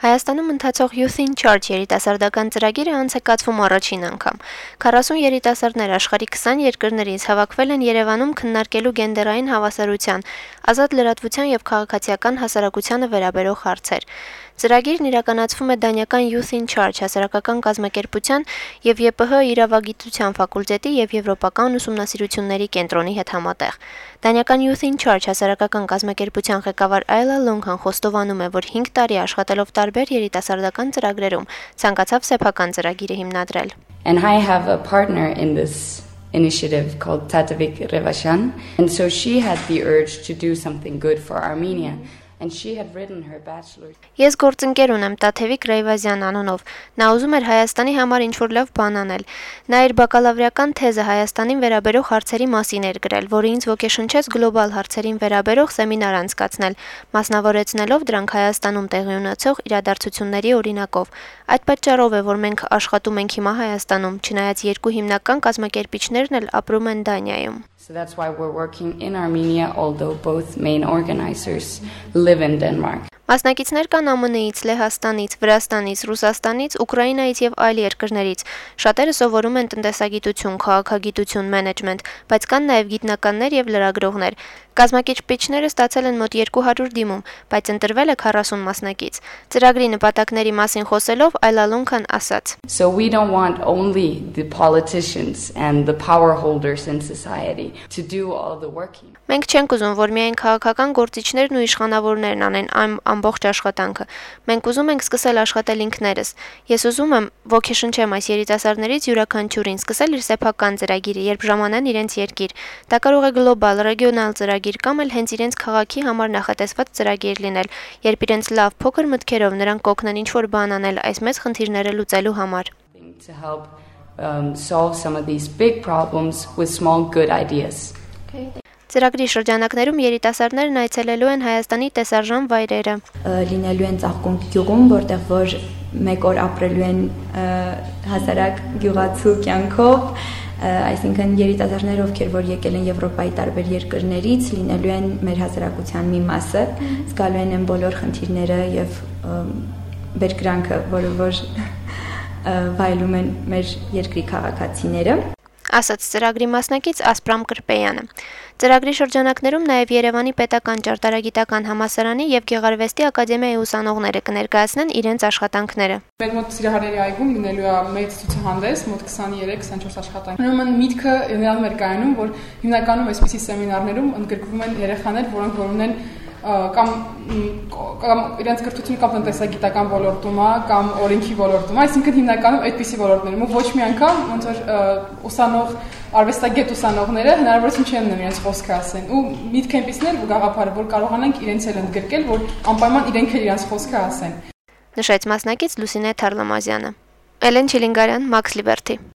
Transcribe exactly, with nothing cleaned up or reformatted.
Հայաստանում ընթացող Youth in Charge երիտասարդական ծրագիրը անց է կացվում առաջին անգամ։ քառասուն երիտասարդներ աշխարհի քսան երկրներից հավաքվել են Երևանում քննարկելու գենդերային հավասարության, ազատ լրատվության եւ քաղաքացիական հասարակությանը վերաբերող հարցեր։ Ծրագիրն իրականացվում է Դանիական Youth in Charge հասարակական կազմակերպության եւ Ե Պ Հ իրավագիտության ֆակուլտետի եւ եվրոպական ուսումնասիրությունների կենտրոնի հետ համատեղ։ Դանիական Youth in Charge հասարակական կազմակերպության ղեկավար Այլա Լոնգան խոստովանում է, որ հինգ տարի աշխատելով տարբեր երիտասարդական ծրագրերում ցանկացավ սեփական ծրագիրը հիմնադրել։ And I have a partner in this initiative called Tatavik Revashan, and so she had the urge to do something good for Armenia. And she had written her bachelor's. Ես գործընկեր ունեմ Տաթևիկ Ռեյվազյան անունով։ Նա ուզում էր Հայաստանի համար ինչ-որ լավ բան անել։ Նա իր բակալավրիական թեզը Հայաստանին վերաբերող հարցերի մասին էր գրել, որը ինձ ոգեշնչեց գլոբալ հարցերին վերաբերող սեմինար անցկացնել, մասնավորեցնելով դրանք Հայաստանում տեղի ունեցող իրադարձությունների օրինակով։ Այդ պատճառով է, որ մենք աշխատում ենք հիմա Հայաստանում, չնայած երկու հիմնական կազմակերպիչներն էլ ապրում են Դանիայում։ So that's why we're working in Armenia, although both main organizers live in Denmark. Մասնակիցներ կան Ա Մ Ն-ից, Լեհաստանից, Վրաստանից, Ռուսաստանից, Ուկրաինայից եւ այլ երկրներից։ Շատերը սովորում են տնտեսագիտություն, քաղաքագիտություն, մենեջմենտ, բայց կան նաեւ գիտնականներ եւ լրագրողներ։ Կազմակերպիչները ստացել են մոտ երկու հարյուր դիմում, բայց ընտրվել է քառասուն մասնակից։ Ծրագրի նպատակների մասին խոսելով Այլա Լոնգան ասաց. So we don't want only the politicians and the power holders in society to do all the working. Մենք չենք ուզում, որ միայն քաղաքական գործիչներն ու իշխանավորներն անեն այն ամբողջ աշխատանքը։ Մենք ուզում ենք սկսել աշխատել ինքներս։ Ես ուզում եմ ոգեշնչեմ այս երիտասարդներից յուրաքանչյուրին սկսել իր սեփական ծրագիրը, երբ ժամանան իրենց երկիր։ Դա կարող է գլոբալ, ռեգիոնալ ծրագիր կամ էլ հենց իրենց քաղաքի համար նախատեսված ծրագիր լինել, երբ իրենց լավ փոքր մտքերով նրանք կօգնեն ինչ-որ բան անել այս մեծ խնդիրները լուծելու համար։ To help um, solve some of these big problems with small good ideas. Okay. Ծրագրի շրջանակներում երիտասարդներն այցելելու են Հայաստանի տեսարժան վայրերը։ Լինելու են Ծաղկունք գյուղում, որտեղ որ մեկ օր ապրելու են հասարակ գյուղացու կյանքով, այսինքն երիտասարդներ, ովքեր որ եկել են Եվրոպայի տարբեր երկրներից, լինելու են մեր հասարակության մի մասը, զգալու են բոլոր խնդիրները եւ բերկրանքը, որը որ վայելում են մեր երկրի քաղաքացիները։ Ասաց ծրագրի մասնակից Ասպրամ Կրպեյանը։ Ծրագրի շրջանակներում նաև Երևանի պետական ճարտարագիտական համալսարանի եւ Գեղարվեստի ակադեմիայի ուսանողները կներկայացնեն իրենց աշխատանքները։ Մեր մոտ Սիրահարերի այգում լինելու է մեծ ցուցահանդես, մոտ քսաներեք քսանչորս աշխատանք։ Ուրեմն միտքը նրան մեր կայանում, որ հիմնականում այսպիսի սեմինարներում ընդգրկվում են երեխաներ, որոնք որ ունեն կամ կամ իրենց կրթությունը կամ տնտեսագիտական ոլորտում է կամ օրենքի ոլորտում է, այսինքն հիմնականում այդպիսի ոլորտներում ու ոչ մի անգամ ոնց որ ուսանող արվեստագետ ուսանողները հնարավորություն չեն ունենում իրենց խոսքը ասեն ու միտք այնպիսներ ու գաղափարը որ կարողանանք իրենց էլ ընդգրկել, որ անպայման իրենք էլ իրենց խոսքը ասեն։ Նշեց մասնակից Լուսինե Թարլամազյանը։ Էլեն Չիլինգարյան, Մաքս Լիբերթի։